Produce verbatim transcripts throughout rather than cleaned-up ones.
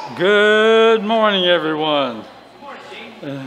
Good morning, everyone. Uh,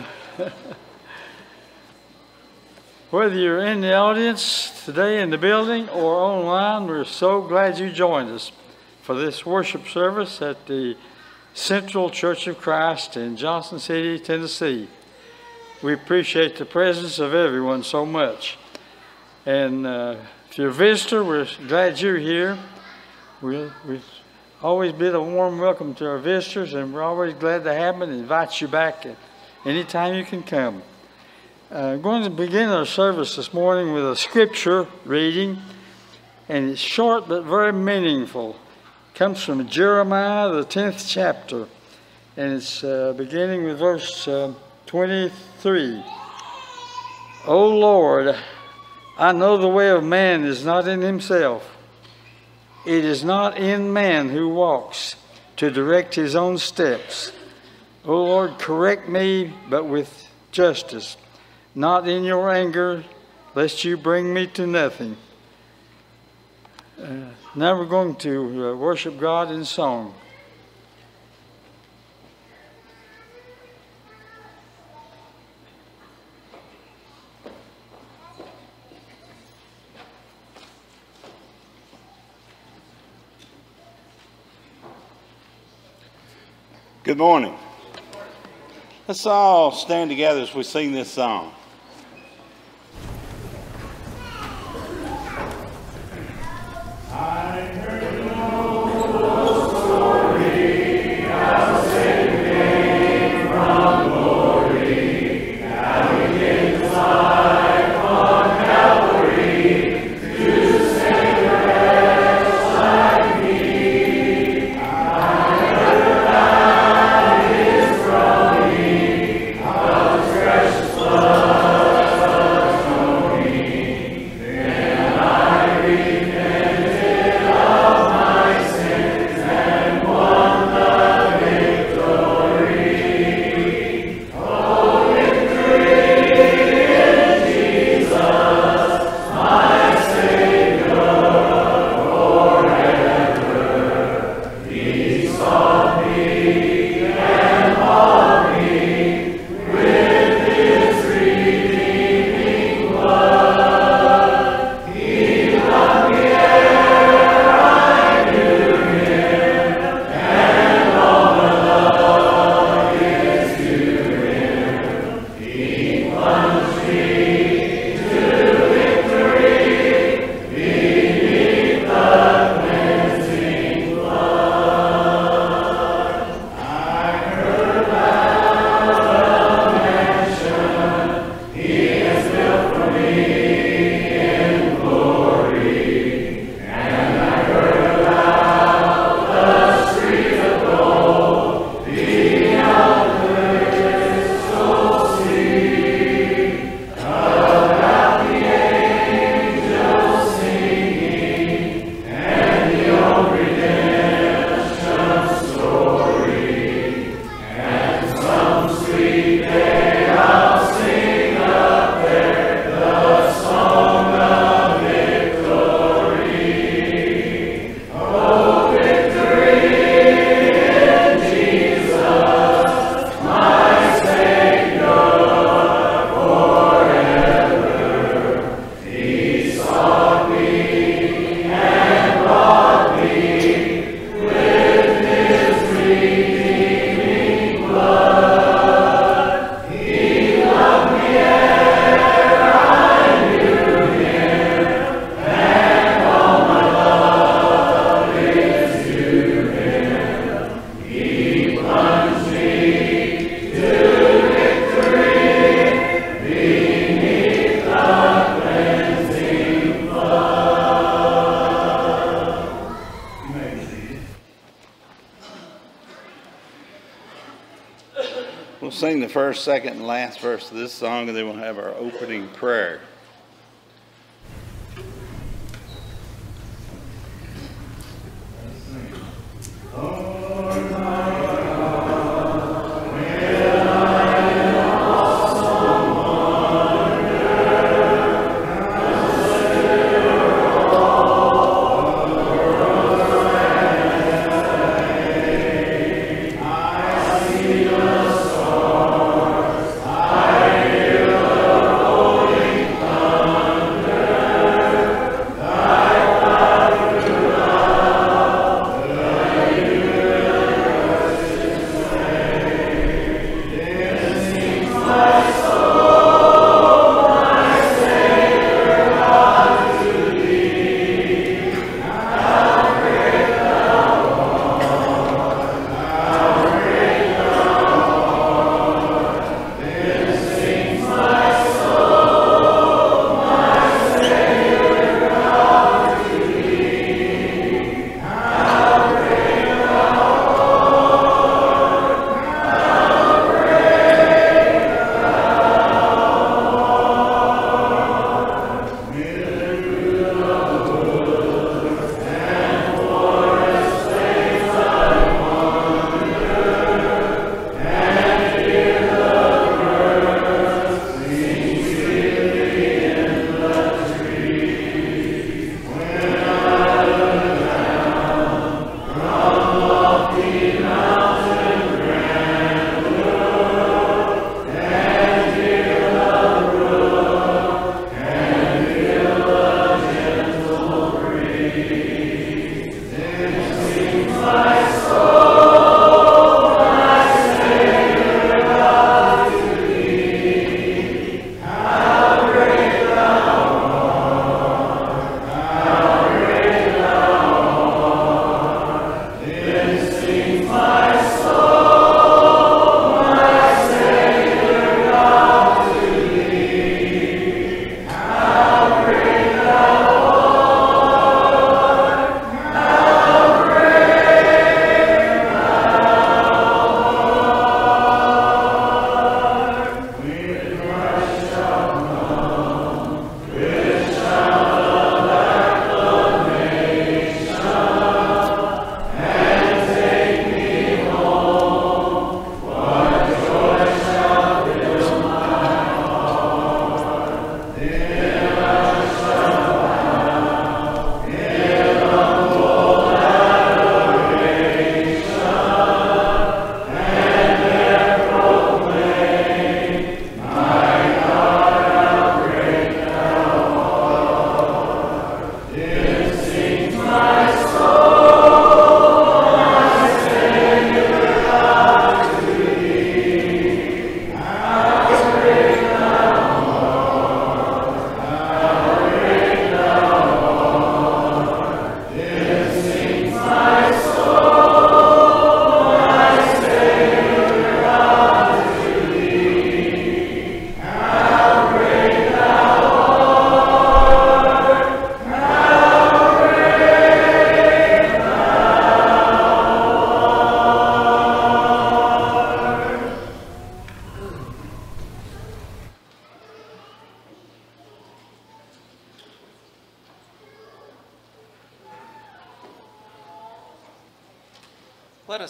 whether you're in the audience today in the building or online, we're so glad you joined us for this worship service at the Central Church of Christ in Johnson City, Tennessee. We appreciate the presence of everyone so much. And uh, if you're a visitor, we're glad you're here. We, we've always been a warm welcome to our visitors, and we're always glad to have them and invite you back at any time you can come. Uh, I'm going to begin our service this morning with a scripture reading, and it's short but very meaningful. It comes from Jeremiah, the tenth chapter, and it's uh, beginning with verse uh, twenty-three. O Lord, I know the way of man is not in himself. It is not in man who walks to direct his own steps. O Lord, correct me, but with justice, not in your anger, lest you bring me to nothing. Uh, now we're going to uh, worship God in song. Good morning. Let's all stand together as we sing this song. I heard no story, how Satan came from glory, how he gave his life on Calvary to save a wretch like me. I heard about his groaning, how his precious blood was atoning. Then I repented of my sins and won the victory. Oh, victory in Jesus, my Savior forever. He sought me and bought me with his redeeming blood. He loved me ere I knew him, and all my love is to him. He plunged me to victory beneath the cleansing blood. I heard about the mansion he has built for me in glory, and I heard about the streets of gold beyond the crystal sea, about the angels singing, and the old redemption story. And some sweet day I'll sing up there the song of victory. Oh, victory in Jesus, my Savior forever. He sought me and bought me with his redeeming blood. He loved me ere I knew him, and all my love is to him. He plunged me to victory beneath the cleansing blood. You may be seated. We'll sing the first, second, and last verse of this song, and then we'll have our opening prayer. I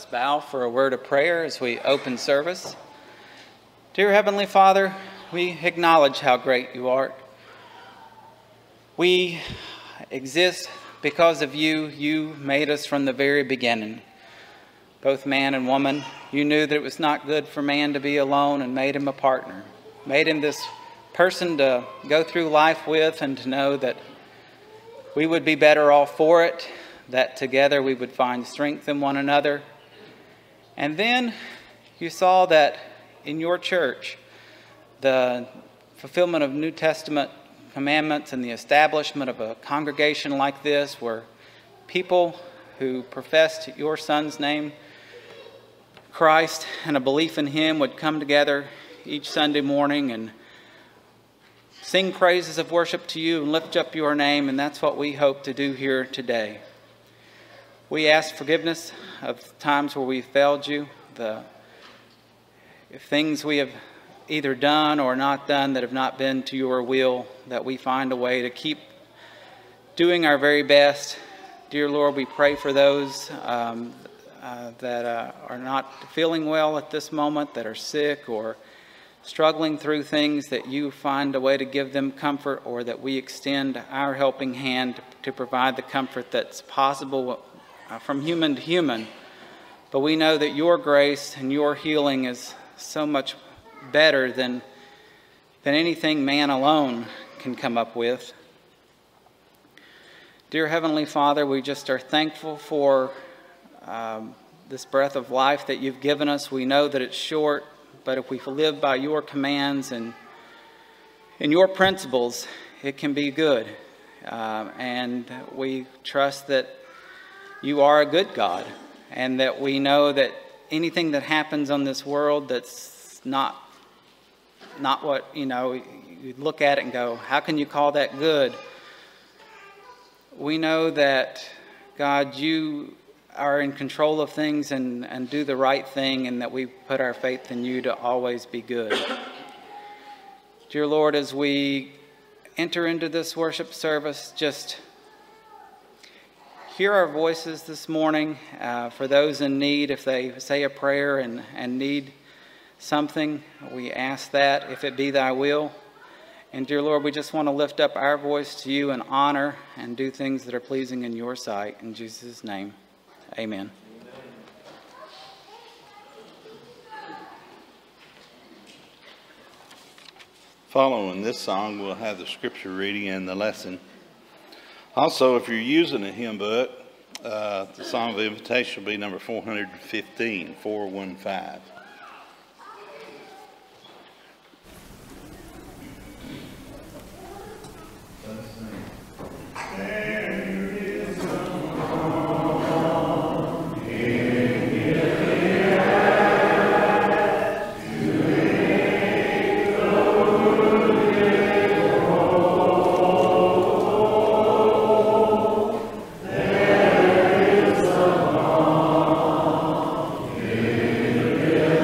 us bow for a word of prayer as we open service. Dear Heavenly Father, we acknowledge how great you are. We exist because of you. You made us from the very beginning, both man and woman. You knew that it was not good for man to be alone and made him a partner. Made him this person to go through life with, and to know that we would be better off for it, that together we would find strength in one another. And then you saw that in your church, the fulfillment of New Testament commandments and the establishment of a congregation like this, where people who professed your Son's name, Christ, and a belief in him would come together each Sunday morning and sing praises of worship to you and lift up your name, and that's what we hope to do here today. We ask forgiveness of times where we failed you, the if things we have either done or not done that have not been to your will, that we find a way to keep doing our very best. Dear Lord, we pray for those um, uh, that uh, are not feeling well at this moment, that are sick or struggling through things, that you find a way to give them comfort, or that we extend our helping hand to provide the comfort that's possible uh, from human to human. But we know that your grace and your healing is so much better than, than anything man alone can come up with. Dear Heavenly Father, we just are thankful for um, this breath of life that you've given us. We know that it's short, but if we live by your commands and, and your principles, it can be good. Uh, and we trust that you are a good God, and that we know that anything that happens on this world that's not, not what, you know, you look at it and go, how can you call that good? We know that, God, you are in control of things and, and do the right thing, and that we put our faith in you to always be good. Dear Lord, as we enter into this worship service, just hear our voices this morning. Uh, for those in need, if they say a prayer and, and need something, we ask that, if it be thy will. And dear Lord, we just want to lift up our voice to you in honor and do things that are pleasing in your sight. In Jesus' name, amen. Following this song, we'll have the scripture reading and the lesson. Also, if you're using a hymn book, uh, the song of invitation will be number four hundred fifteen, four one five. Yeah.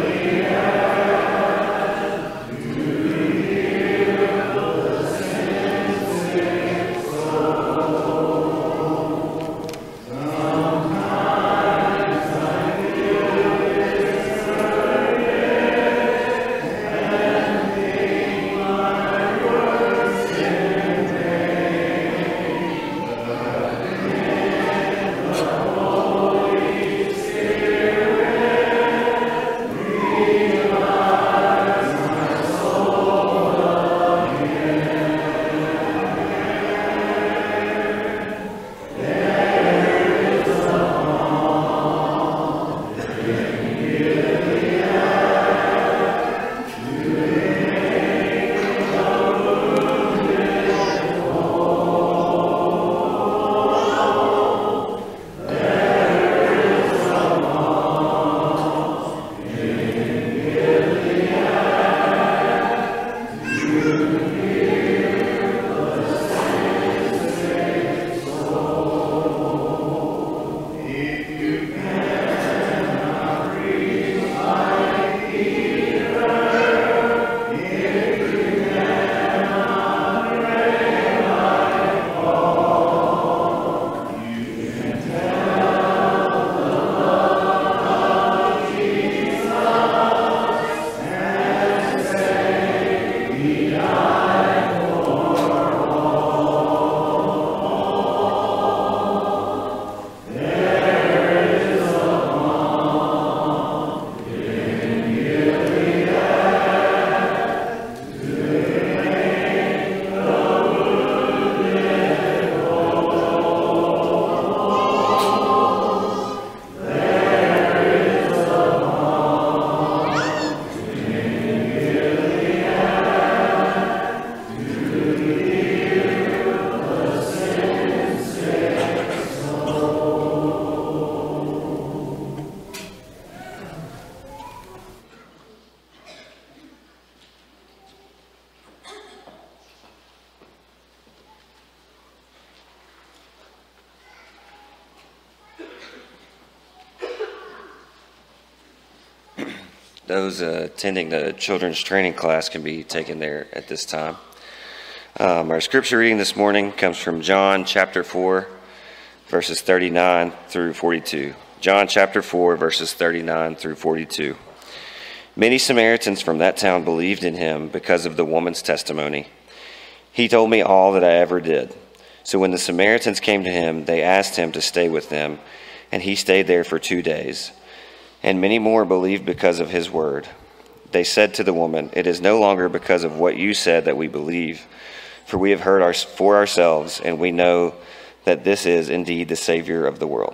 those uh, attending the children's training class can be taken there at this time. Um, our scripture reading this morning comes from John chapter four, verses thirty-nine through forty-two. John chapter four, verses thirty-nine through forty-two. Many Samaritans from that town believed in him because of the woman's testimony. He told me all that I ever did. So when the Samaritans came to him, they asked him to stay with them, and he stayed there for two days. And many more believed because of his word. They said to the woman, "It is no longer because of what you said that we believe, for we have heard our, for ourselves, and we know that this is indeed the Savior of the world."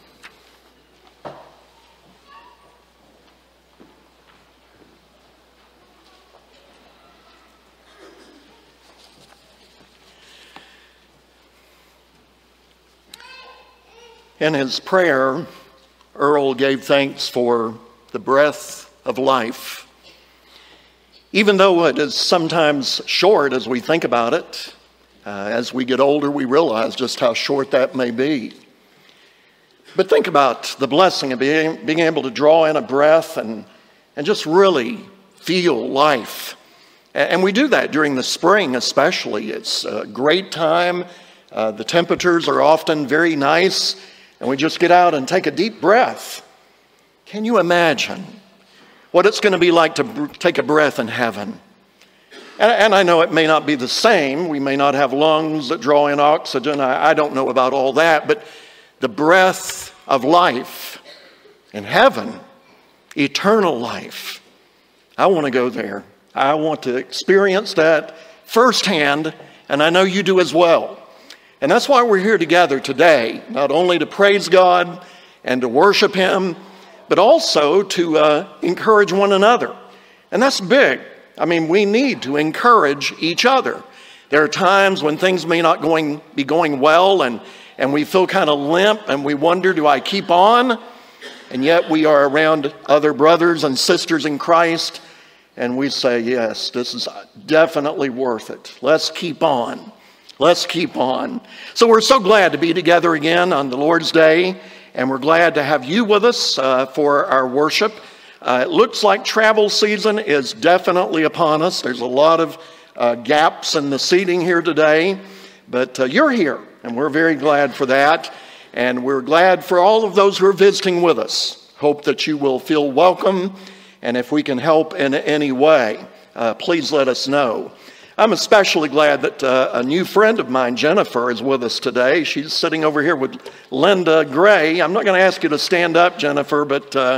In his prayer, Earl gave thanks for the breath of life. Even though it is sometimes short as we think about it, uh, as we get older we realize just how short that may be. But think about the blessing of being, being able to draw in a breath and, and just really feel life. And we do that during the spring especially. It's a great time. Uh, the temperatures are often very nice. And we just get out and take a deep breath. Can you imagine what it's going to be like to br- take a breath in heaven? And, and I know it may not be the same. We may not have lungs that draw in oxygen. I, I don't know about all that. But the breath of life in heaven, eternal life, I want to go there. I want to experience that firsthand, and I know you do as well. And that's why we're here together today, not only to praise God and to worship him, but also to uh, encourage one another. And that's big. I mean, we need to encourage each other. There are times when things may not going, be going well, and, and we feel kind of limp, and we wonder, do I keep on? And yet we are around other brothers and sisters in Christ, and we say, yes, this is definitely worth it. Let's keep on. Let's keep on. So we're so glad to be together again on the Lord's Day, and we're glad to have you with us uh, for our worship. Uh, it looks like travel season is definitely upon us. There's a lot of uh, gaps in the seating here today, but uh, you're here, and we're very glad for that. And we're glad for all of those who are visiting with us. Hope that you will feel welcome, and if we can help in any way, uh, please let us know. I'm especially glad that uh, a new friend of mine, Jennifer, is with us today. She's sitting over here with Linda Gray. I'm not going to ask you to stand up, Jennifer, but uh,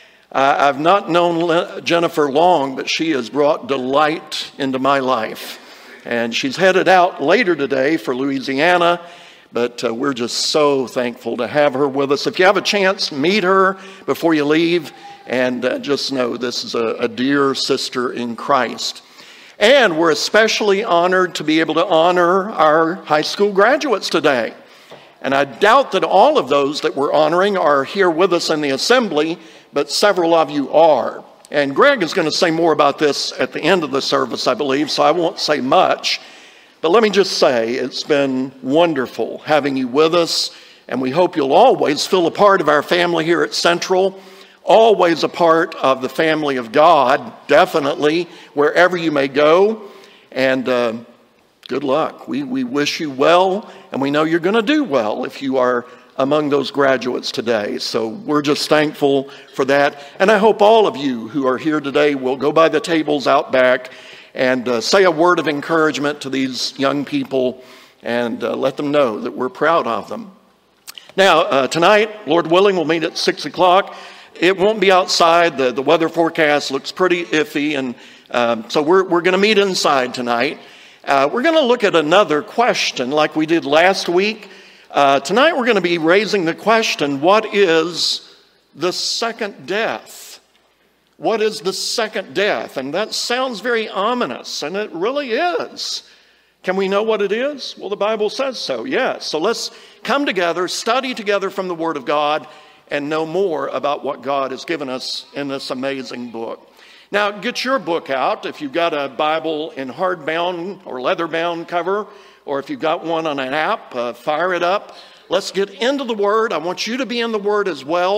I've not known Jennifer long, but she has brought delight into my life. And she's headed out later today for Louisiana, but uh, we're just so thankful to have her with us. If you have a chance, meet her before you leave, and uh, just know this is a, a dear sister in Christ. And we're especially honored to be able to honor our high school graduates today. And I doubt that all of those that we're honoring are here with us in the assembly, but several of you are. And Greg is going to say more about this at the end of the service, I believe, so I won't say much. But let me just say, it's been wonderful having you with us, and we hope you'll always feel a part of our family here at Central. Always a part of the family of God, definitely, wherever you may go. And uh, good luck. We, we wish you well, and we know you're going to do well if you are among those graduates today. So we're just thankful for that. And I hope all of you who are here today will go by the tables out back and uh, say a word of encouragement to these young people and uh, let them know that we're proud of them. Now, uh, tonight, Lord willing, we'll meet at six o'clock. It won't be outside. The, the weather forecast looks pretty iffy, and um, so we're, we're going to meet inside tonight. Uh, we're going to look at another question like we did last week. Uh, tonight we're going to be raising the question, what is the second death? What is the second death? And that sounds very ominous, and it really is. Can we know what it is? Well, the Bible says so, yes. So let's come together, study together from the Word of God, and know more about what God has given us in this amazing book. Now, get your book out. If you've got a Bible in hardbound or leather-bound cover, or if you've got one on an app, uh, fire it up. Let's get into the Word. I want you to be in the Word as well.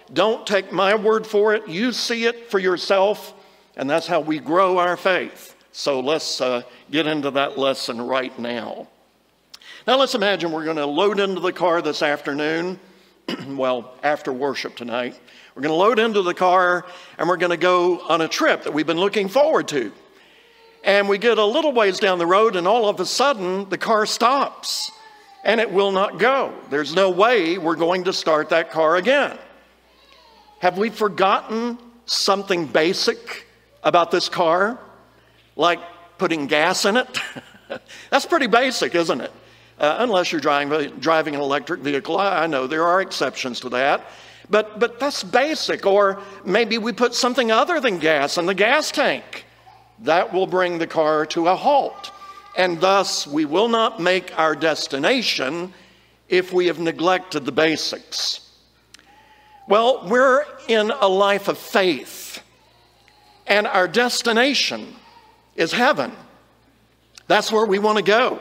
Don't take my word for it. You see it for yourself. And that's how we grow our faith. So let's uh, get into that lesson right now. Now let's imagine we're going to load into the car this afternoon. Well, after worship tonight. We're going to load into the car and we're going to go on a trip that we've been looking forward to. And we get a little ways down the road and all of a sudden the car stops and it will not go. There's no way we're going to start that car again. Have we forgotten something basic about this car, like putting gas in it? That's pretty basic, isn't it? Uh, unless you're driving, driving an electric vehicle. I, I know there are exceptions to that, but, but that's basic. Or maybe we put something other than gas in the gas tank. That will bring the car to a halt. And thus, we will not make our destination if we have neglected the basics. Well, we're in a life of faith. And our destination is heaven. That's where we want to go.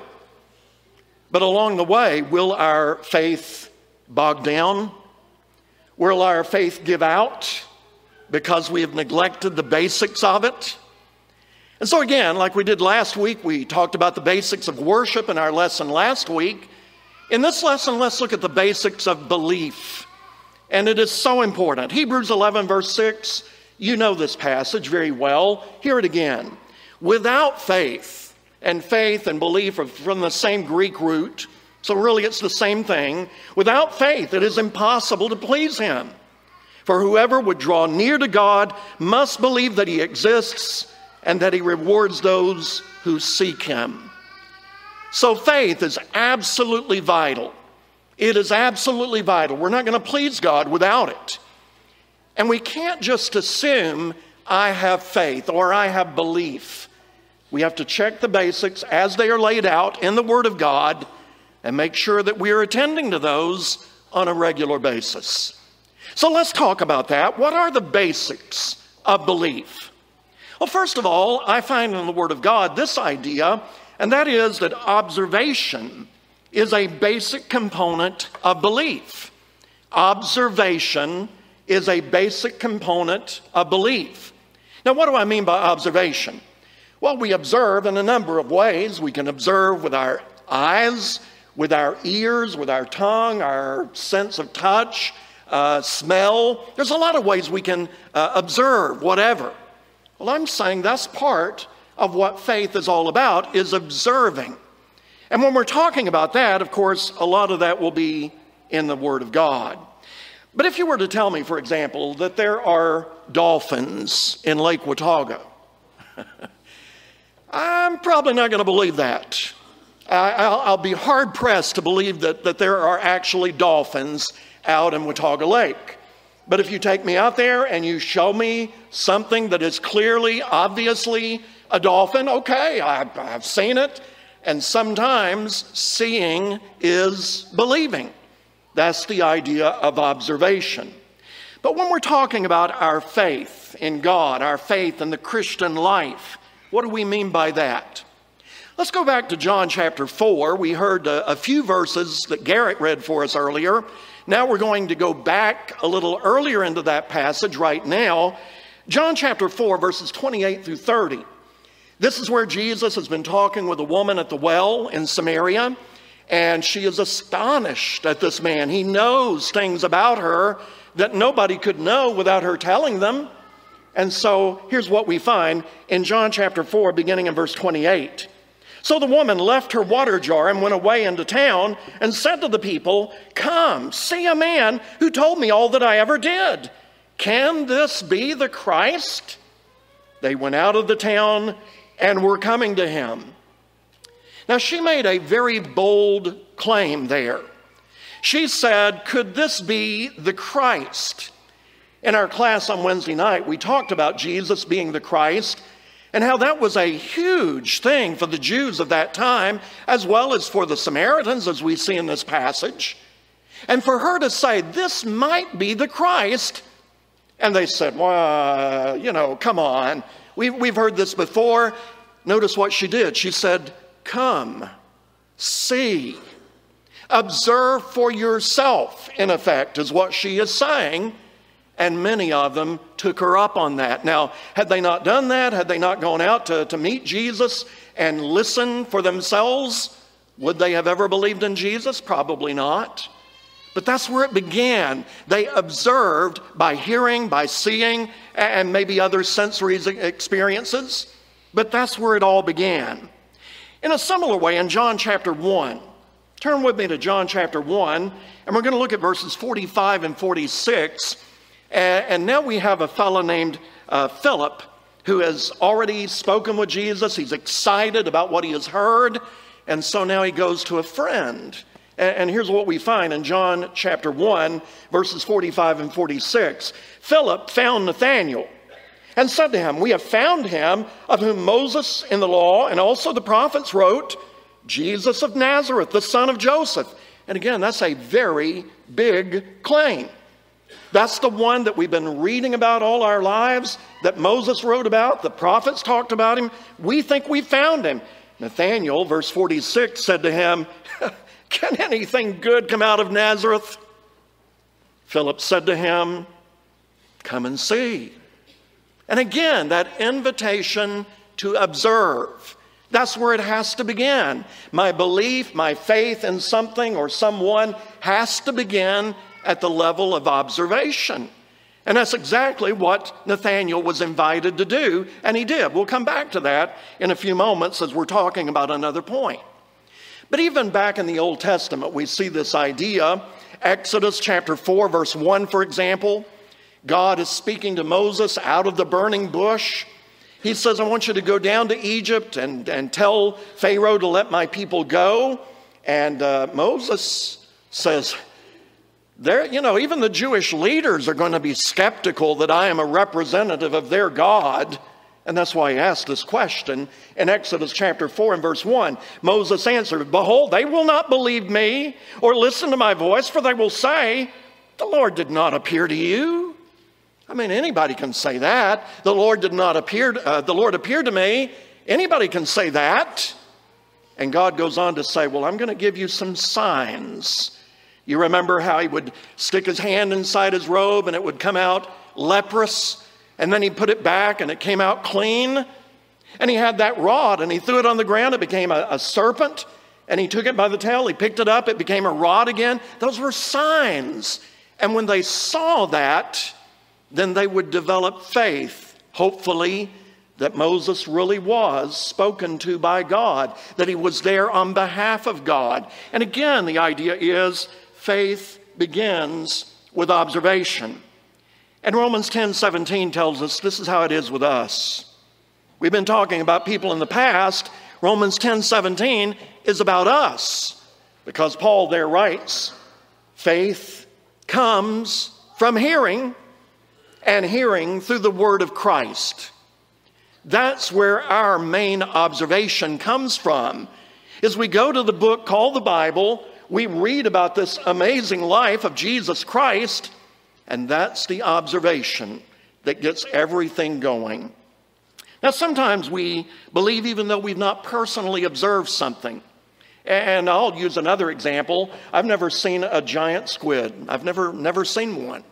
But along the way, will our faith bog down? Will our faith give out because we have neglected the basics of it? And so again, like we did last week, we talked about the basics of worship in our lesson last week. In this lesson, let's look at the basics of belief. And it is so important. Hebrews eleven verse six, you know this passage very well. Hear it again. Without faith, and faith and belief are from the same Greek root, so really it's the same thing. Without faith, it is impossible to please him. For whoever would draw near to God must believe that he exists and that he rewards those who seek him. So faith is absolutely vital. It is absolutely vital. We're not going to please God without it. And we can't just assume I have faith or I have belief. We have to check the basics as they are laid out in the Word of God and make sure that we are attending to those on a regular basis. So let's talk about that. What are the basics of belief? Well, first of all, I find in the Word of God this idea, and that is that observation is a basic component of belief. Observation is a basic component of belief. Now, what do I mean by observation? Well, we observe in a number of ways. We can observe with our eyes, with our ears, with our tongue, our sense of touch, uh, smell. There's a lot of ways we can uh, observe whatever. Well, I'm saying that's part of what faith is all about, is observing. And when we're talking about that, of course, a lot of that will be in the Word of God. But if you were to tell me, for example, that there are dolphins in Lake Watauga, I'm probably not going to believe that. I, I'll, I'll be hard-pressed to believe that, that there are actually dolphins out in Watauga Lake. But if you take me out there and you show me something that is clearly, obviously a dolphin, okay, I've, I've seen it. And sometimes seeing is believing. That's the idea of observation. But when we're talking about our faith in God, our faith in the Christian life, what do we mean by that? Let's go back to John chapter four. We heard a, a few verses that Garrett read for us earlier. Now we're going to go back a little earlier into that passage right now. John chapter four, verses twenty-eight through thirty. This is where Jesus has been talking with a woman at the well in Samaria, and she is astonished at this man. He knows things about her that nobody could know without her telling them. And so here's what we find in John chapter four, beginning in verse twenty-eight. So the woman left her water jar and went away into town and said to the people, "Come, see a man who told me all that I ever did. Can this be the Christ?" They went out of the town and were coming to him. Now she made a very bold claim there. She said, could this be the Christ? In our class on Wednesday night, we talked about Jesus being the Christ and how that was a huge thing for the Jews of that time, as well as for the Samaritans, as we see in this passage. And for her to say, this might be the Christ, and they said, well, you know, come on. We've, we've heard this before. Notice what she did. She said, come, see, observe for yourself, in effect, is what she is saying. And many of them took her up on that. Now, had they not done that, had they not gone out to, to meet Jesus and listen for themselves, would they have ever believed in Jesus? Probably not. But that's where it began. They observed by hearing, by seeing, and maybe other sensory experiences. But that's where it all began. In a similar way, in John chapter one, turn with me to John chapter one, and we're going to look at verses forty-five and forty-six. And now we have a fellow named uh, Philip who has already spoken with Jesus. He's excited about what he has heard. And so now he goes to a friend. And here's what we find in John chapter one, verses forty-five and forty-six. Philip found Nathanael and said to him, "We have found him of whom Moses in the law and also the prophets wrote, Jesus of Nazareth, the son of Joseph." And again, that's a very big claim. That's the one that we've been reading about all our lives, that Moses wrote about, the prophets talked about him. We think we found him. Nathanael, verse forty-six, said to him, "Can anything good come out of Nazareth?" Philip said to him, "Come and see." And again, that invitation to observe. That's where it has to begin. My belief, my faith in something or someone has to begin at the level of observation. And that's exactly what Nathanael was invited to do, and he did. We'll come back to that in a few moments as we're talking about another point. But even back in the Old Testament, we see this idea. Exodus chapter four, verse one, for example, God is speaking to Moses out of the burning bush. He says, "I want you to go down to Egypt and, and tell Pharaoh to let my people go." And uh, Moses says, There, you know, even the Jewish leaders are going to be skeptical that I am a representative of their God. And that's why he asked this question in Exodus chapter four and verse one. Moses answered, "Behold, they will not believe me or listen to my voice, for they will say, 'The Lord did not appear to you.'" I mean, anybody can say that. The Lord did not appear, uh, the Lord appeared to me. Anybody can say that. And God goes on to say, "Well, I'm going to give you some signs." You remember how he would stick his hand inside his robe and it would come out leprous, and then he put it back and it came out clean. And he had that rod and he threw it on the ground. It became a, a serpent, and he took it by the tail. He picked it up. It became a rod again. Those were signs. And when they saw that, then they would develop faith, hopefully, that Moses really was spoken to by God, that he was there on behalf of God. And again, the idea is faith begins with observation. And Romans ten seventeen tells us this is how it is with us. We've been talking about people in the past. Romans ten seventeen is about us, because Paul there writes, faith comes from hearing, and hearing through the word of Christ. That's where our main observation comes from. As we go to the book called the Bible, we read about this amazing life of Jesus Christ, and that's the observation that gets everything going. Now, sometimes we believe even though we've not personally observed something. And I'll use another example. I've never seen a giant squid. I've never, never seen one.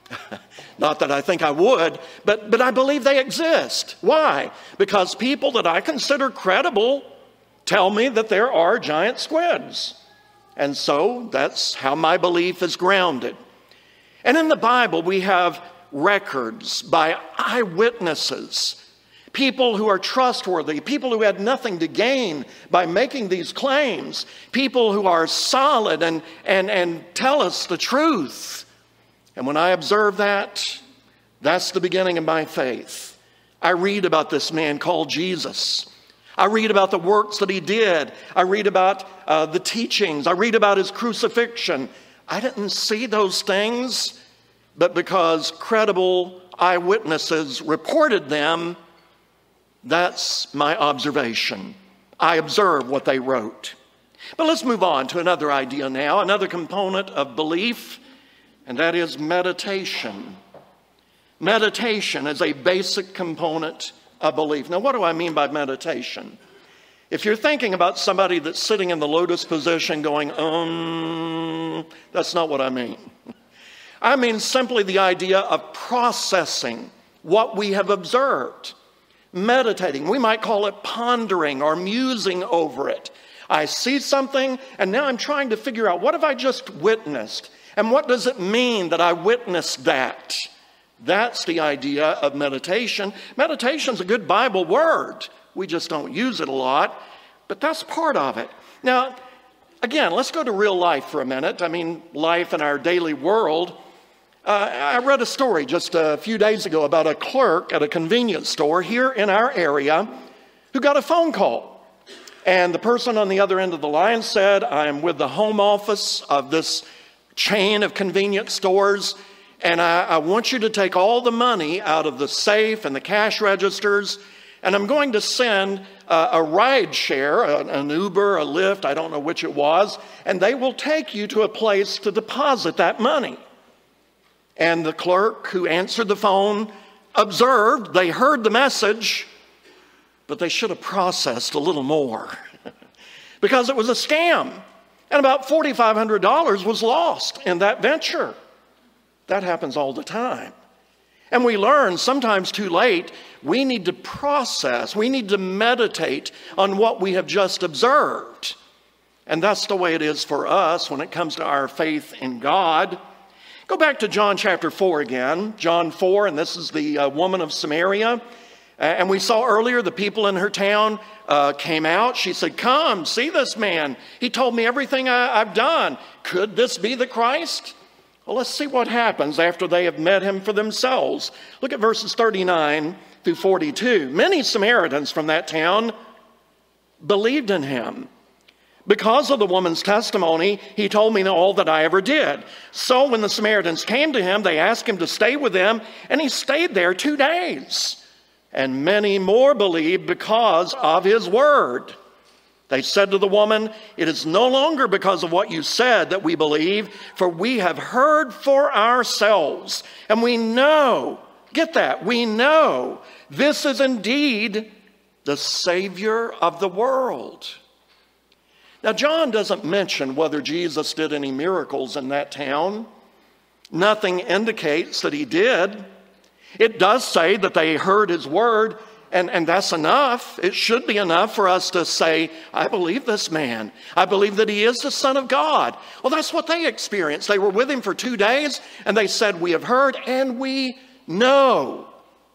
Not that I think I would, but, but I believe they exist. Why? Because people that I consider credible tell me that there are giant squids. And so that's how my belief is grounded. And in the Bible, we have records by eyewitnesses, people who are trustworthy, people who had nothing to gain by making these claims, people who are solid and, and, and tell us the truth. And when I observe that, that's the beginning of my faith. I read about this man called Jesus. I read about the works that he did. I read about uh, the teachings. I read about his crucifixion. I didn't see those things, but because credible eyewitnesses reported them, that's my observation. I observe what they wrote. But let's move on to another idea now, another component of belief, and that is meditation. Meditation is a basic component of belief. Now, what do I mean by meditation? If you're thinking about somebody that's sitting in the lotus position going, um, that's not what I mean. I mean simply the idea of processing what we have observed, meditating. We might call it pondering or musing over it. I see something, and now I'm trying to figure out, what have I just witnessed? And what does it mean that I witnessed that? That's the idea of meditation. Meditation's a good Bible word. We just don't use it a lot, but that's part of it. Now, again, let's go to real life for a minute. I mean, life in our daily world. Uh, I read a story just a few days ago about a clerk at a convenience store here in our area who got a phone call. And the person on the other end of the line said, I am with the home office of this chain of convenience stores, and I, I want you to take all the money out of the safe and the cash registers, and I'm going to send uh, a ride share, an, an Uber, a Lyft, I don't know which it was, and they will take you to a place to deposit that money. And the clerk who answered the phone observed, they heard the message, but they should have processed a little more because it was a scam. And about four thousand five hundred dollars was lost in that venture. That happens all the time. And we learn sometimes too late, we need to process, we need to meditate on what we have just observed. And that's the way it is for us when it comes to our faith in God. Go back to John chapter four again, John four, and this is the uh, woman of Samaria. Uh, and we saw earlier the people in her town uh, came out. She said, come, see this man. He told me everything I, I've done. Could this be the Christ? Well, let's see what happens after they have met him for themselves. Look at verses thirty-nine through forty-two. Many Samaritans from that town believed in him. Because of the woman's testimony, he told me all that I ever did. So when the Samaritans came to him, they asked him to stay with them, and he stayed there two days. And many more believed because of his word. They said to the woman, it is no longer because of what you said that we believe, for we have heard for ourselves. And we know, get that, we know this is indeed the Savior of the world. Now, John doesn't mention whether Jesus did any miracles in that town. Nothing indicates that he did. It does say that they heard his word, and, and that's enough. It should be enough for us to say, I believe this man. I believe that he is the Son of God. Well, that's what they experienced. They were with him for two days, and they said, we have heard, and we know.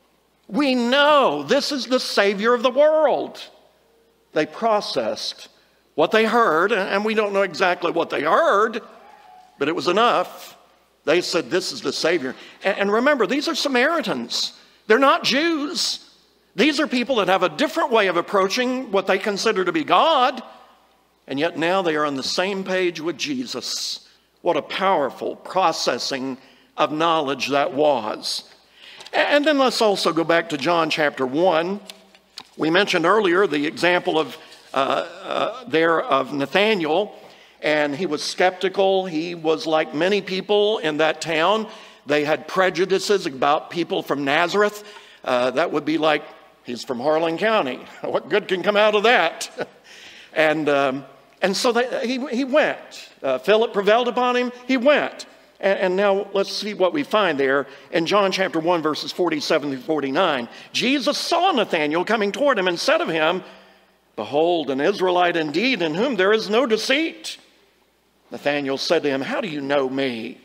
We know this is the Savior of the world. They processed what they heard, and we don't know exactly what they heard, but it was enough. They said, this is the Savior. And remember, these are Samaritans. They're not Jews. These are people that have a different way of approaching what they consider to be God. And yet now they are on the same page with Jesus. What a powerful processing of knowledge that was. And then let's also go back to John chapter one. We mentioned earlier the example of uh, uh, there of Nathanael. And he was skeptical. He was like many people in that town. They had prejudices about people from Nazareth. Uh, that would be like, he's from Harlan County. What good can come out of that? and um, and so they, he, he went. Uh, Philip prevailed upon him. He went. And, and now let's see what we find there in John chapter one, verses forty-seven through forty-nine. Jesus saw Nathanael coming toward him and said of him, behold, an Israelite indeed, in whom there is no deceit. Nathanael said to him, how do you know me?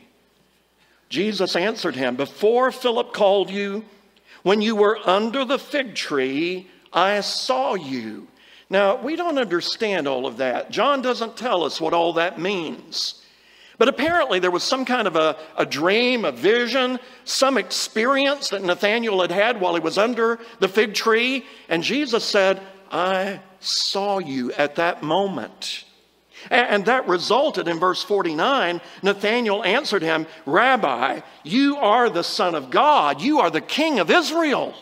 Jesus answered him, before Philip called you, when you were under the fig tree, I saw you. Now, we don't understand all of that. John doesn't tell us what all that means. But apparently there was some kind of a, a dream, a vision, some experience that Nathanael had had while he was under the fig tree. And Jesus said, I saw you at that moment. And that resulted in verse forty-nine, Nathanael answered him, Rabbi, you are the Son of God. You are the King of Israel.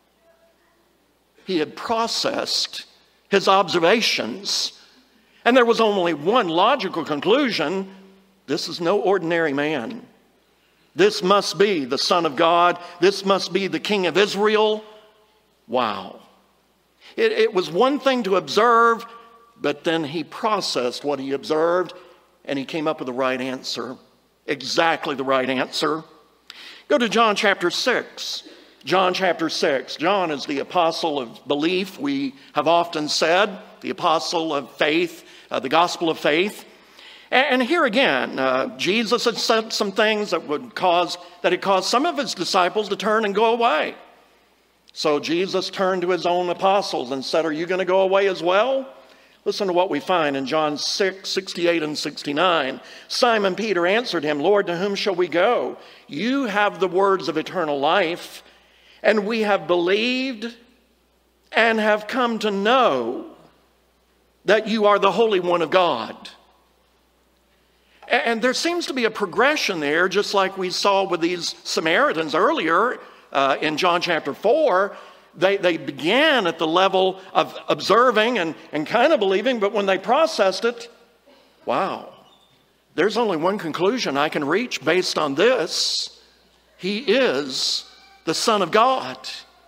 He had processed his observations. And there was only one logical conclusion. This is no ordinary man. This must be the Son of God. This must be the King of Israel. Wow. It, it was one thing to observe, but then he processed what he observed, and he came up with the right answer. exactly the right answer. Go to John chapter six. John chapter six. John is the apostle of belief, we have often said, the apostle of faith, uh, the gospel of faith. And, and here again, uh, Jesus had said some things that would cause, that had caused some of his disciples to turn and go away. So Jesus turned to his own apostles and said, are you going to go away as well? Listen to what we find in John six, sixty-eight and sixty-nine. Simon Peter answered him, Lord, to whom shall we go? You have the words of eternal life, and we have believed and have come to know that you are the Holy One of God. And there seems to be a progression there, just like we saw with these Samaritans earlier uh, in John chapter four. They, they began at the level of observing and, and kind of believing, but when they processed it, wow, there's only one conclusion I can reach based on this. He is the Son of God.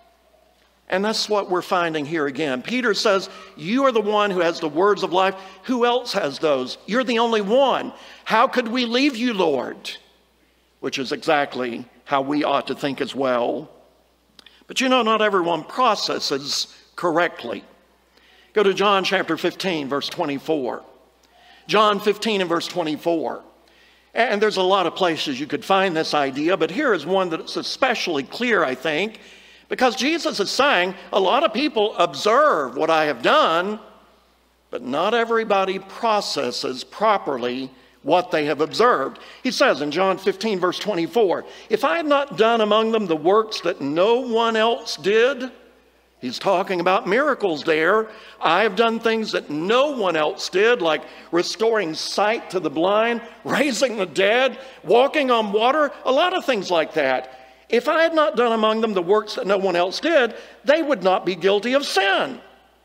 And that's what we're finding here again. Peter says, you are the one who has the words of life. Who else has those? You're the only one. How could we leave you, Lord? Which is exactly how we ought to think as well. But you know, not everyone processes correctly. Go to John chapter fifteen, verse twenty-four. John fifteen and verse twenty-four. And there's a lot of places you could find this idea, but here is one that's especially clear, I think, because Jesus is saying, a lot of people observe what I have done, but not everybody processes properly what they have observed. He says in John fifteen, verse twenty-four, if I had not done among them the works that no one else did, he's talking about miracles there. I have done things that no one else did, like restoring sight to the blind, raising the dead, walking on water, a lot of things like that. If I had not done among them the works that no one else did, they would not be guilty of sin.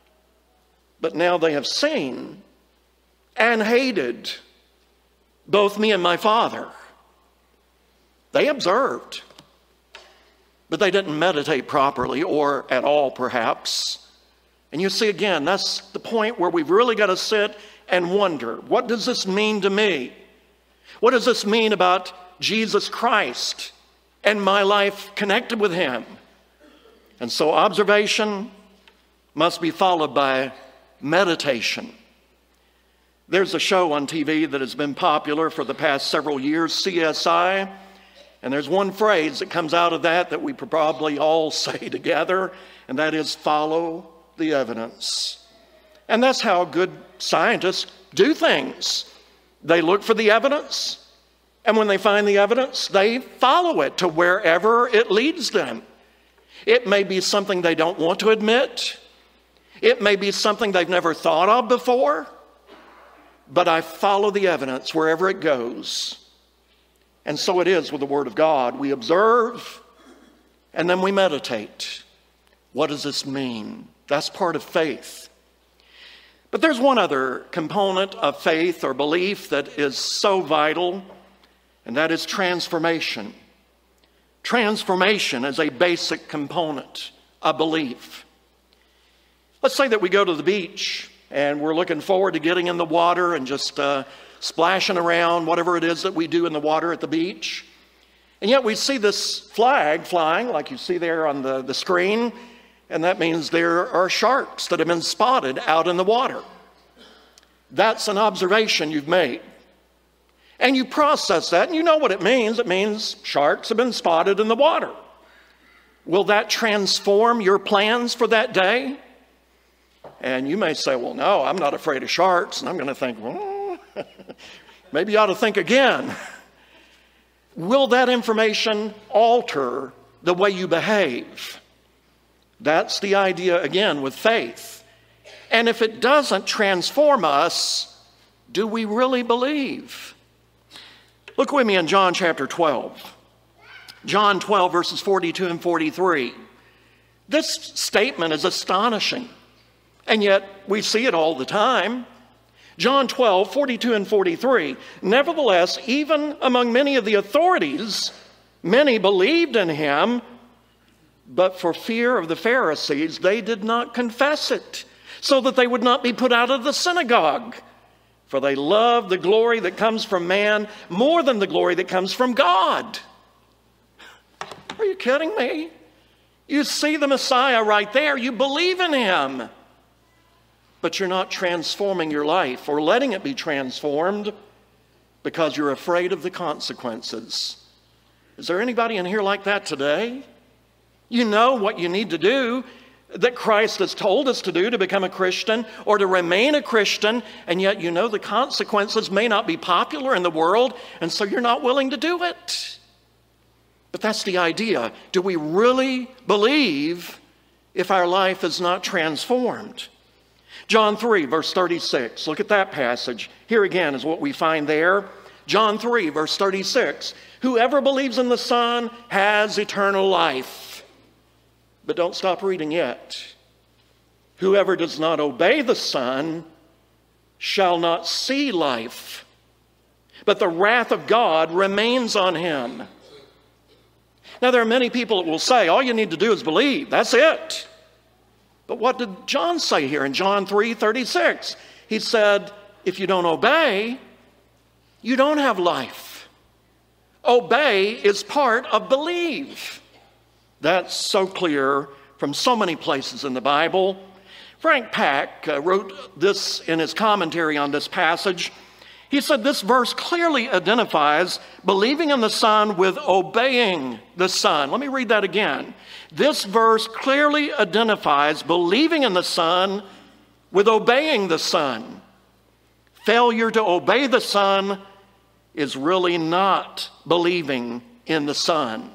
But now they have seen and hated both me and my Father. They observed, but they didn't meditate properly, or at all perhaps. And you see again, that's the point where we've really got to sit and wonder, what does this mean to me? What does this mean about Jesus Christ and my life connected with him? And so observation must be followed by meditation. There's a show on T V that has been popular for the past several years, C S I, and there's one phrase that comes out of that that we probably all say together, and that is follow the evidence. And that's how good scientists do things. They look for the evidence, and when they find the evidence, they follow it to wherever it leads them. It may be something they don't want to admit. It may be something they've never thought of before. But I follow the evidence wherever it goes. And so it is with the Word of God. We observe and then we meditate. What does this mean? That's part of faith. But there's one other component of faith or belief that is so vital, and that is transformation. Transformation is a basic component of belief. Let's say that we go to the beach and we're looking forward to getting in the water and just uh, splashing around, whatever it is that we do in the water at the beach. And yet we see this flag flying, like you see there on the, the screen, and that means there are sharks that have been spotted out in the water. That's an observation you've made. And you process that, and you know what it means. It means sharks have been spotted in the water. Will that transform your plans for that day? And you may say, well, no, I'm not afraid of sharks. And I'm going to think, well, maybe you ought to think again. Will that information alter the way you behave? That's the idea, again, with faith. And if it doesn't transform us, do we really believe? Look with me in John chapter twelve. John twelve, verses forty-two and forty-three. This statement is astonishing. And yet we see it all the time. John twelve, forty-two and forty-three. Nevertheless, even among many of the authorities, many believed in him, but for fear of the Pharisees, they did not confess it, so that they would not be put out of the synagogue. For they love the glory that comes from man more than the glory that comes from God. Are you kidding me? You see the Messiah right there. You believe in him. But you're not transforming your life or letting it be transformed because you're afraid of the consequences. Is there anybody in here like that today? You know what you need to do, that Christ has told us to do to become a Christian or to remain a Christian, and yet you know the consequences may not be popular in the world, and so you're not willing to do it. But that's the idea. Do we really believe if our life is not transformed? John three, verse thirty-six. Look at that passage. Here again is what we find there. John three, verse thirty-six. Whoever believes in the Son has eternal life. But don't stop reading yet. Whoever does not obey the Son shall not see life, but the wrath of God remains on him. Now, there are many people that will say, all you need to do is believe. That's it. But what did John say here in John three thirty-six? He said, if you don't obey, you don't have life. Obey is part of believe. That's so clear from so many places in the Bible. Frank Pack uh, wrote this in his commentary on this passage. He said this verse clearly identifies believing in the Son with obeying the Son. Let me read that again. This verse clearly identifies believing in the Son with obeying the Son. Failure to obey the Son is really not believing in the Son.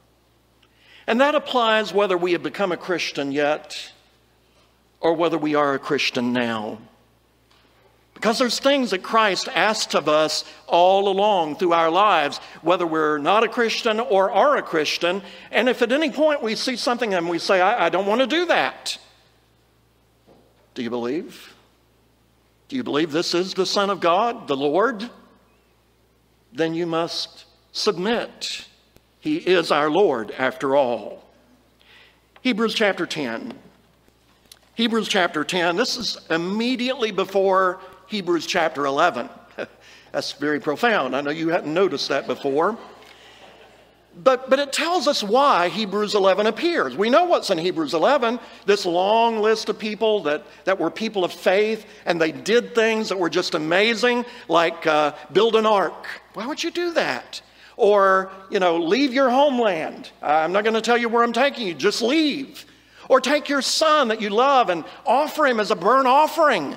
And that applies whether we have become a Christian yet or whether we are a Christian now. Because there's things that Christ asks of us all along through our lives, whether we're not a Christian or are a Christian. And if at any point we see something and we say, I, I don't want to do that. Do you believe? Do you believe this is the Son of God, the Lord? Then you must submit. He is our Lord, after all. Hebrews chapter ten. Hebrews chapter ten. This is immediately before Hebrews chapter eleven. That's very profound. I know you hadn't noticed that before. But, but it tells us why Hebrews eleven appears. We know what's in Hebrews eleven. This long list of people that, that were people of faith, and they did things that were just amazing, like uh, build an ark. Why would you do that? Or, you know, leave your homeland. I'm not going to tell you where I'm taking you. Just leave. Or take your son that you love and offer him as a burnt offering.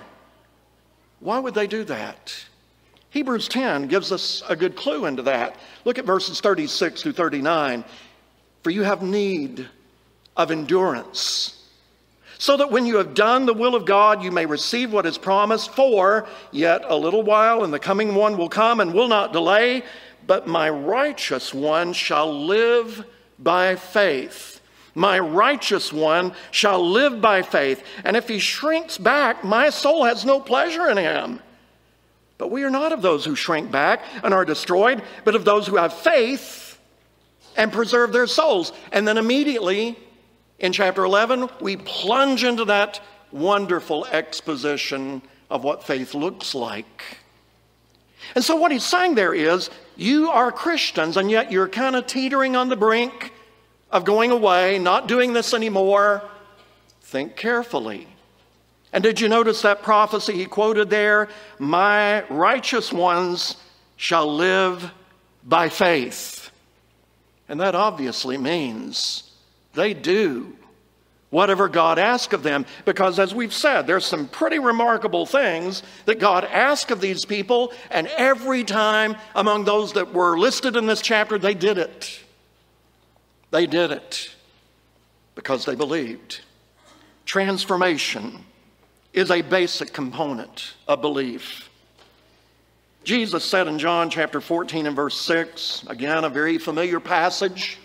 Why would they do that? Hebrews ten gives us a good clue into that. Look at verses thirty-six through thirty-nine. For you have need of endurance, so that when you have done the will of God, you may receive what is promised. For yet a little while, and the coming one will come and will not delay. But my righteous one shall live by faith. My righteous one shall live by faith. And if he shrinks back, my soul has no pleasure in him. But we are not of those who shrink back and are destroyed, but of those who have faith and preserve their souls. And then immediately in chapter eleven, we plunge into that wonderful exposition of what faith looks like. And so what he's saying there is, you are Christians, and yet you're kind of teetering on the brink of going away, not doing this anymore. Think carefully. And did you notice that prophecy he quoted there? My righteous ones shall live by faith. And that obviously means they do whatever God asks of them. Because as we've said, there's some pretty remarkable things that God asked of these people. And every time among those that were listed in this chapter, they did it. They did it because they believed. Transformation is a basic component of belief. Jesus said in John chapter fourteen and verse six, again, a very familiar passage.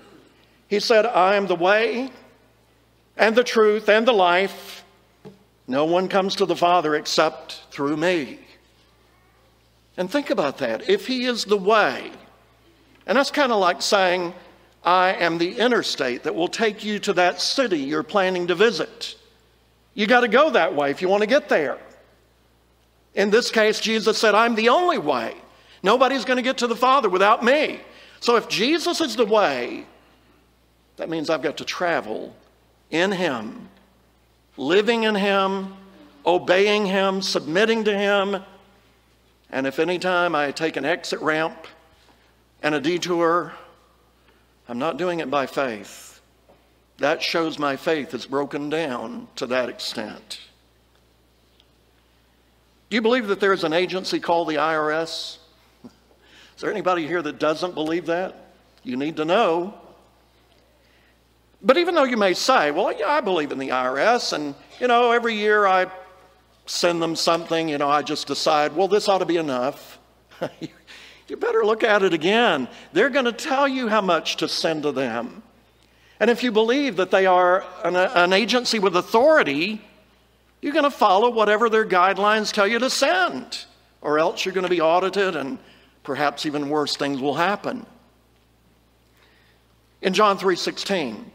He said, I am the way and the truth and the life. No one comes to the Father except through me. And think about that. If he is the way, and that's kind of like saying, I am the interstate that will take you to that city you're planning to visit. You got to go that way if you want to get there. In this case, Jesus said, I'm the only way. Nobody's going to get to the Father without me. So if Jesus is the way, that means I've got to travel in Him, living in Him, obeying Him, submitting to Him. And if any time I take an exit ramp and a detour, I'm not doing it by faith. That shows my faith is broken down to that extent. Do you believe that there's an agency called the I R S? Is there anybody here that doesn't believe that? You need to know. But even though you may say, well, yeah, I believe in the I R S, and, you know, every year I send them something, you know, I just decide, well, this ought to be enough. You better look at it again. They're going to tell you how much to send to them. And if you believe that they are an, an agency with authority, you're going to follow whatever their guidelines tell you to send, or else you're going to be audited and perhaps even worse things will happen. In John three sixteen,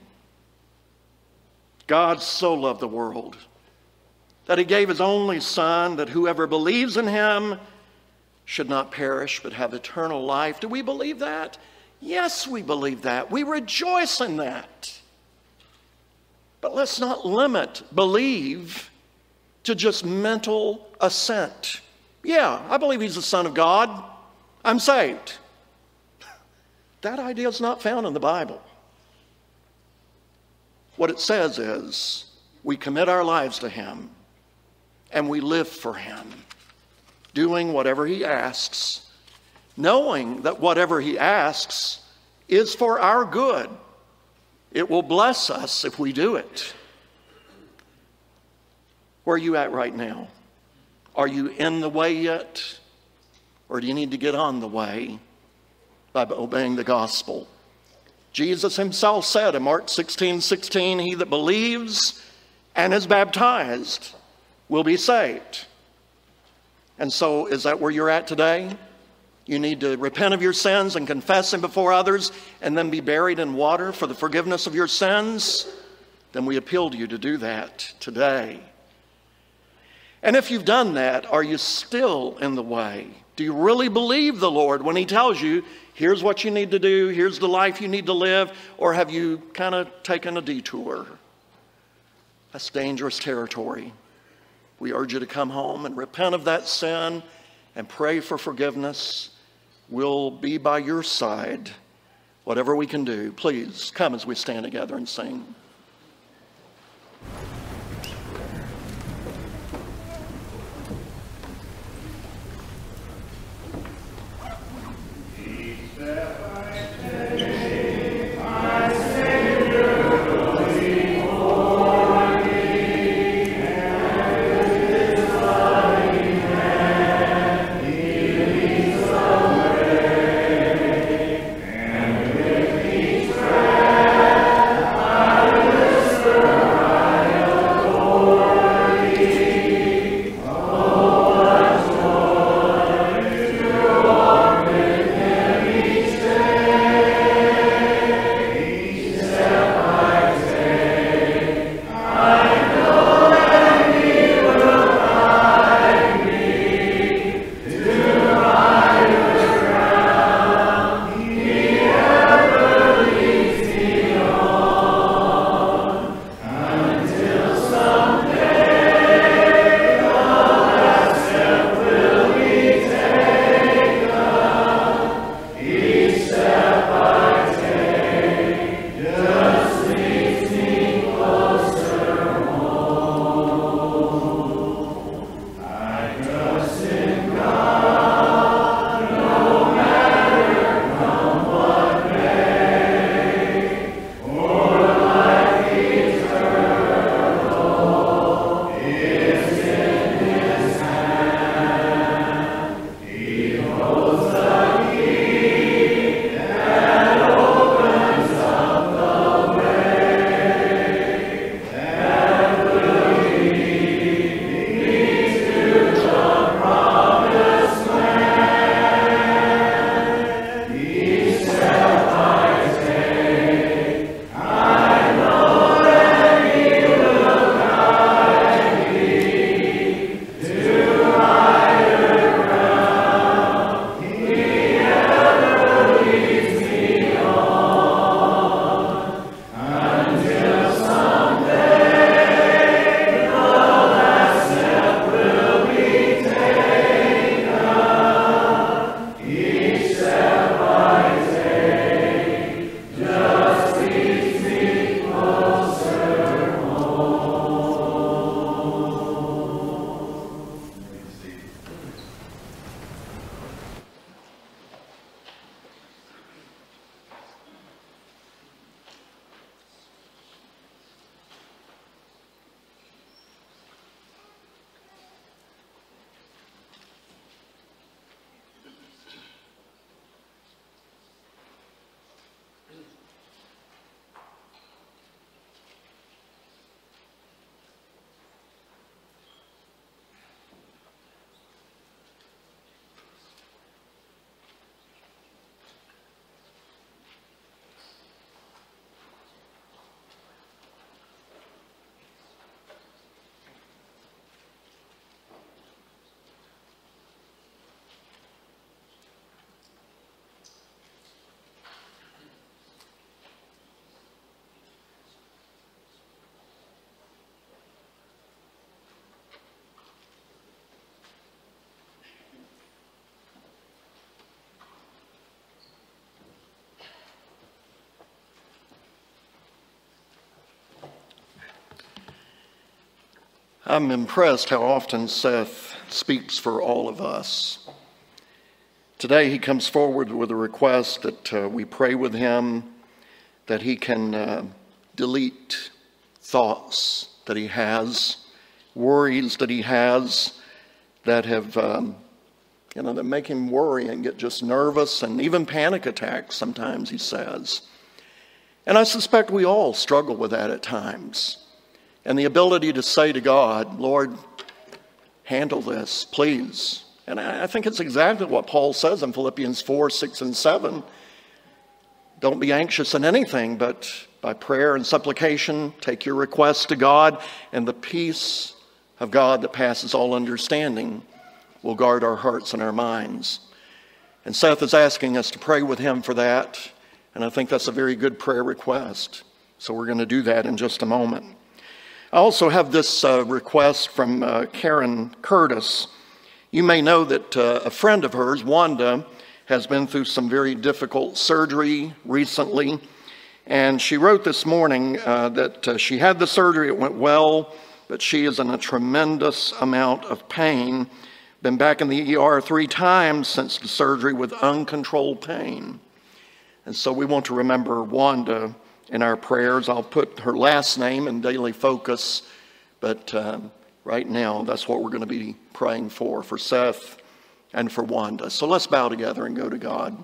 God so loved the world that He gave His only Son, that whoever believes in Him should not perish but have eternal life. Do we believe that? Yes, we believe that. We rejoice in that. But let's not limit believe to just mental assent. Yeah, I believe He's the Son of God. I'm saved. That idea is not found in the Bible. What it says is we commit our lives to Him and we live for Him, doing whatever He asks, knowing that whatever He asks is for our good. It will bless us if we do it. Where are you at right now? Are you in the way yet? Or do you need to get on the way by obeying the gospel? Jesus Himself said in Mark sixteen sixteen, he that believes and is baptized will be saved. And so is that where you're at today? You need to repent of your sins and confess them before others and then be buried in water for the forgiveness of your sins? Then we appeal to you to do that today. And if you've done that, are you still in the way? Do you really believe the Lord when He tells you, here's what you need to do, here's the life you need to live, or have you kind of taken a detour? That's dangerous territory. We urge you to come home and repent of that sin and pray for forgiveness. We'll be by your side, whatever we can do. Please come as we stand together and sing. Hallelujah. I'm impressed how often Seth speaks for all of us. Today he comes forward with a request that uh, we pray with him, that he can uh, delete thoughts that he has, worries that he has that have, um, you know, that make him worry and get just nervous and even panic attacks sometimes, he says. And I suspect we all struggle with that at times. And the ability to say to God, Lord, handle this, please. And I think it's exactly what Paul says in Philippians four, six, and seven. Don't be anxious in anything, but by prayer and supplication, take your requests to God, and the peace of God that passes all understanding will guard our hearts and our minds. And Seth is asking us to pray with him for that, and I think that's a very good prayer request. So we're going to do that in just a moment. I also have this uh, request from uh, Karen Curtis. You may know that uh, a friend of hers, Wanda, has been through some very difficult surgery recently. And she wrote this morning uh, that uh, she had the surgery, it went well, but she is in a tremendous amount of pain. Been back in the E R three times since the surgery with uncontrolled pain. And so we want to remember Wanda in our prayers. I'll put her last name in Daily Focus, but uh, right now that's what we're going to be praying for, for Seth and for Wanda. So let's bow together and go to God.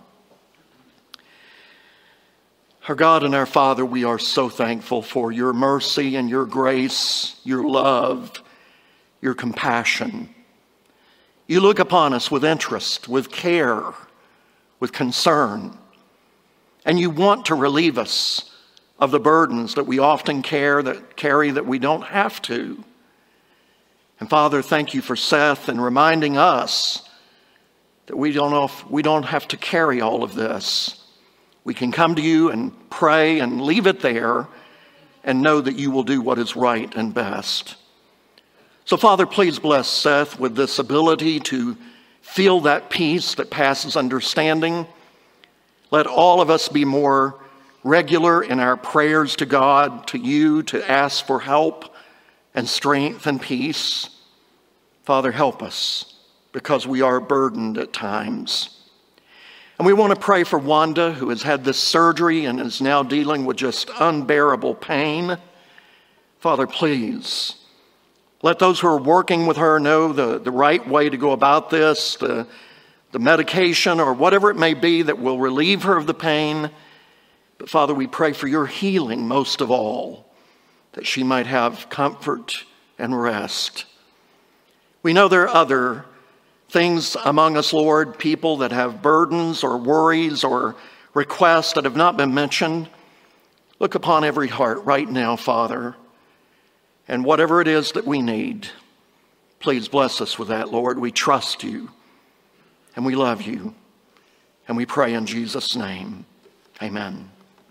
Our God and our Father, we are so thankful for your mercy and your grace, your love, your compassion. You look upon us with interest, with care, with concern, and you want to relieve us of the burdens that we often care, that carry that we don't have to. And Father, thank you for Seth and reminding us that we don't know if we don't have to carry all of this. We can come to you and pray and leave it there and know that you will do what is right and best. So Father, please bless Seth with this ability to feel that peace that passes understanding. Let all of us be more regular in our prayers to God, to you, to ask for help and strength and peace. Father, help us, because we are burdened at times. And we want to pray for Wanda, who has had this surgery and is now dealing with just unbearable pain. Father, please, let those who are working with her know the, the right way to go about this, the, the medication or whatever it may be that will relieve her of the pain. But Father, we pray for your healing most of all, that she might have comfort and rest. We know there are other things among us, Lord, people that have burdens or worries or requests that have not been mentioned. Look upon every heart right now, Father, and whatever it is that we need, please bless us with that, Lord. We trust you, and we love you, and we pray in Jesus' name. Amen.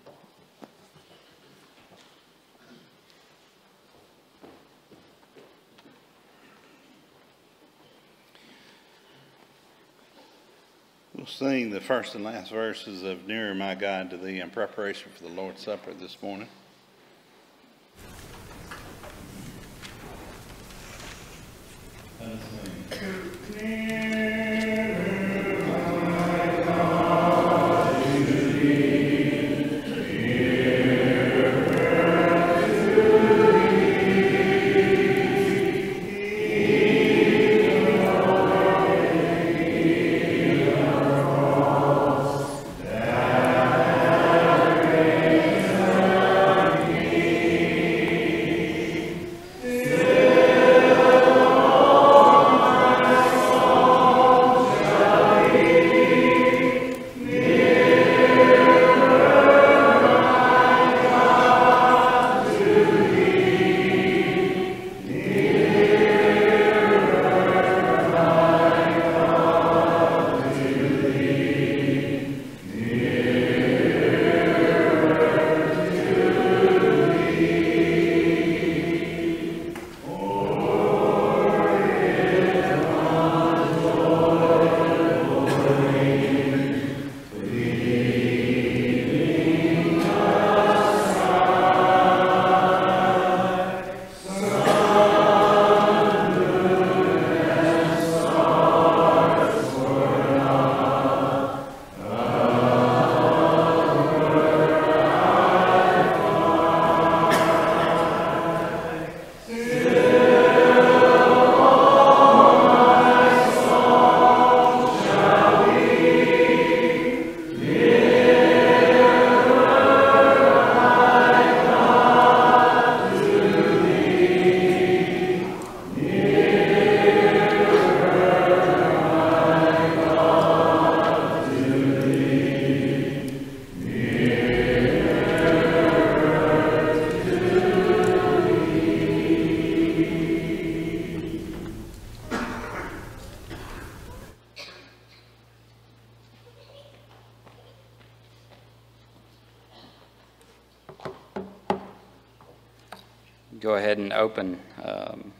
We'll sing the first and last verses of Nearer My God to Thee in preparation for the Lord's Supper this morning. Let us sing. Thank go ahead and open um,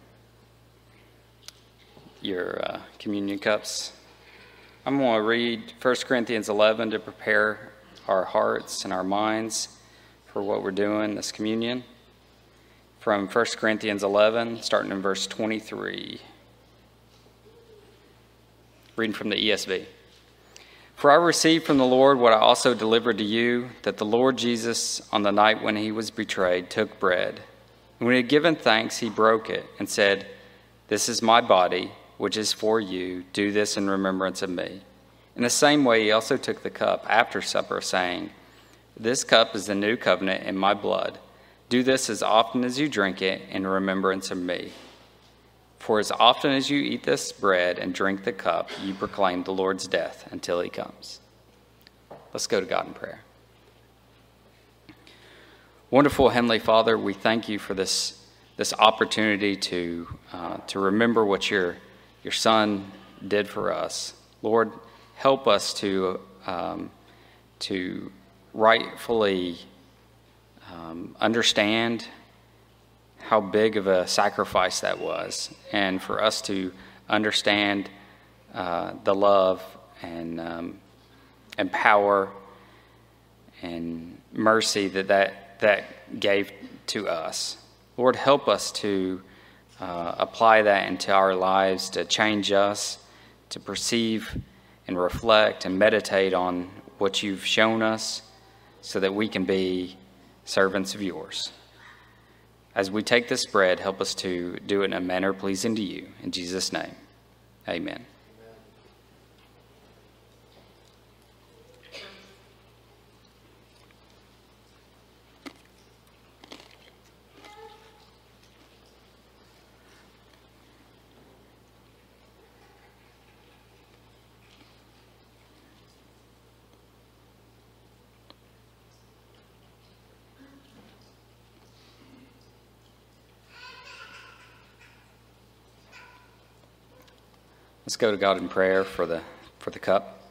your uh, communion cups. I'm going to read First Corinthians eleven to prepare our hearts and our minds for what we're doing this communion. From First Corinthians eleven, starting in verse twenty-three. Reading from the E S V. For I received from the Lord what I also delivered to you, that the Lord Jesus, on the night when he was betrayed, took bread. And when he had given thanks, he broke it and said, "This is my body, which is for you. Do this in remembrance of me." In the same way, he also took the cup after supper, saying, "This cup is the new covenant in my blood. Do this as often as you drink it in remembrance of me. For as often as you eat this bread and drink the cup, you proclaim the Lord's death until he comes." Let's go to God in prayer. Wonderful Heavenly Father, we thank you for this this opportunity to uh, to remember what your your Son did for us. Lord, help us to um, to rightfully um, understand how big of a sacrifice that was, and for us to understand uh, the love and um, and power and mercy that, that that gave to us. Lord, help us to uh, apply that into our lives, to change us, to perceive and reflect and meditate on what you've shown us, so that we can be servants of yours. As we take this bread, help us to do it in a manner pleasing to you. In Jesus' name, amen. Let's go to God in prayer for the for the cup.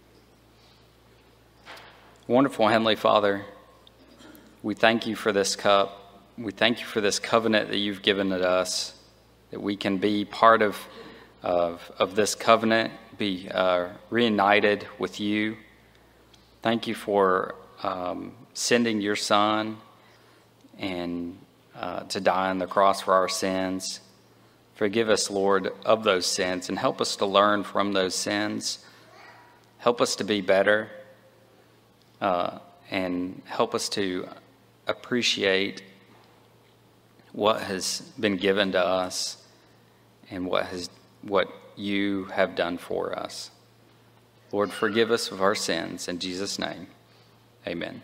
Wonderful Heavenly Father, we thank you for this cup. We thank you for this covenant that you've given to us, that we can be part of of, of this covenant, be uh, reunited with you. Thank you for um, sending your Son and uh, to die on the cross for our sins. Forgive us, Lord, of those sins, and help us to learn from those sins. Help us to be better, uh, and help us to appreciate what has been given to us and what has what you have done for us. Lord, forgive us of our sins. In Jesus' name, amen.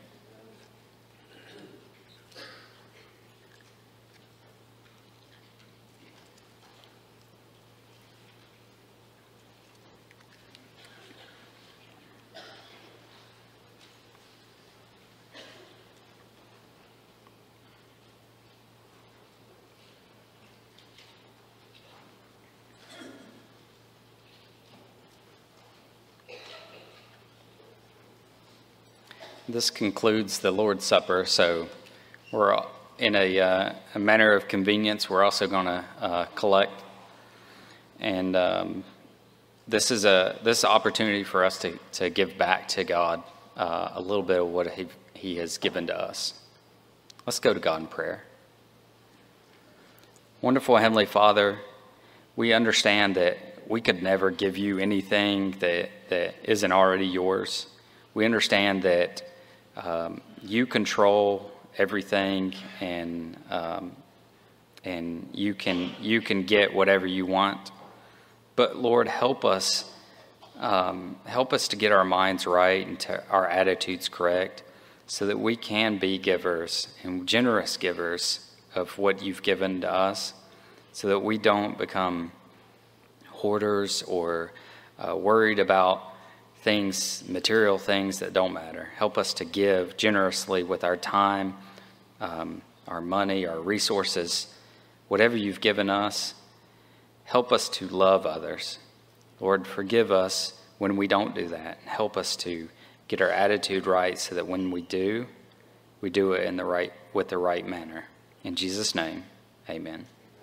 This concludes the Lord's Supper, so we're in a, uh, a manner of convenience. We're also going to uh, collect, and um, this is a this is an opportunity for us to, to give back to God uh, a little bit of what he, he has given to us. Let's go to God in prayer. Wonderful Heavenly Father, we understand that we could never give you anything that, that isn't already yours. We understand that Um, you control everything, and um, and you can you can get whatever you want. But Lord, help us um, help us to get our minds right and to our attitudes correct, so that we can be givers and generous givers of what you've given to us, so that we don't become hoarders or uh, worried about things, material things that don't matter. Help us to give generously with our time, um, our money, our resources, whatever you've given us. Help us to love others. Lord, forgive us when we don't do that. Help us to get our attitude right, so that when we do, we do it in the right with the right manner. In Jesus' name, Amen.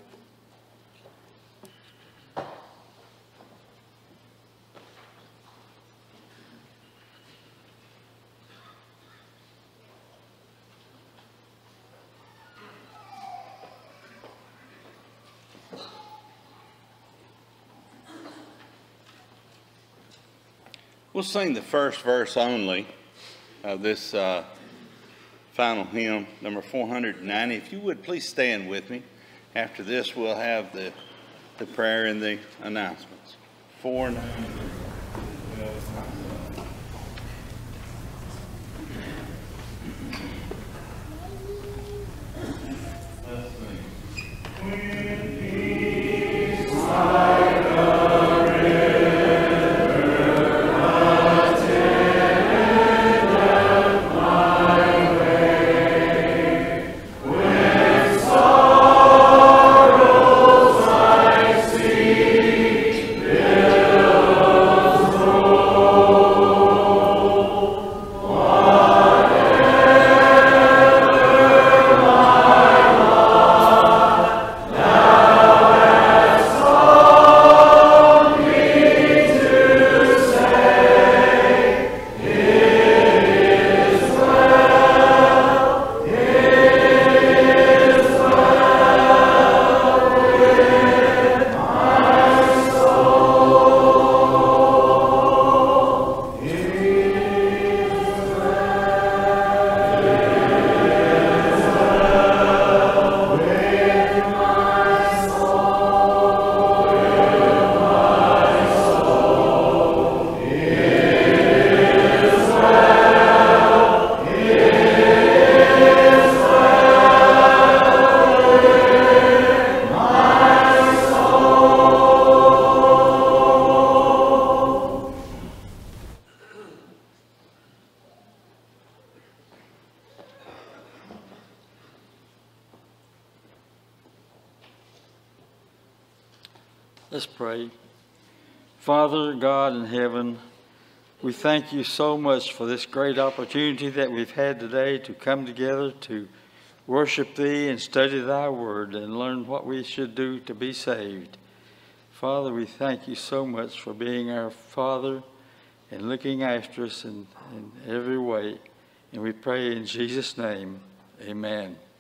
We'll sing the first verse only of this uh, final hymn, number four hundred ninety. If you would, please stand with me. After this, we'll have the, the prayer and the announcements. four ninety. Let's pray. Father God in heaven, we thank you so much for this great opportunity that we've had today to come together to worship thee and study thy word and learn what we should do to be saved. Father, we thank you so much for being our Father and looking after us in, in every way. And we pray in Jesus' name, amen.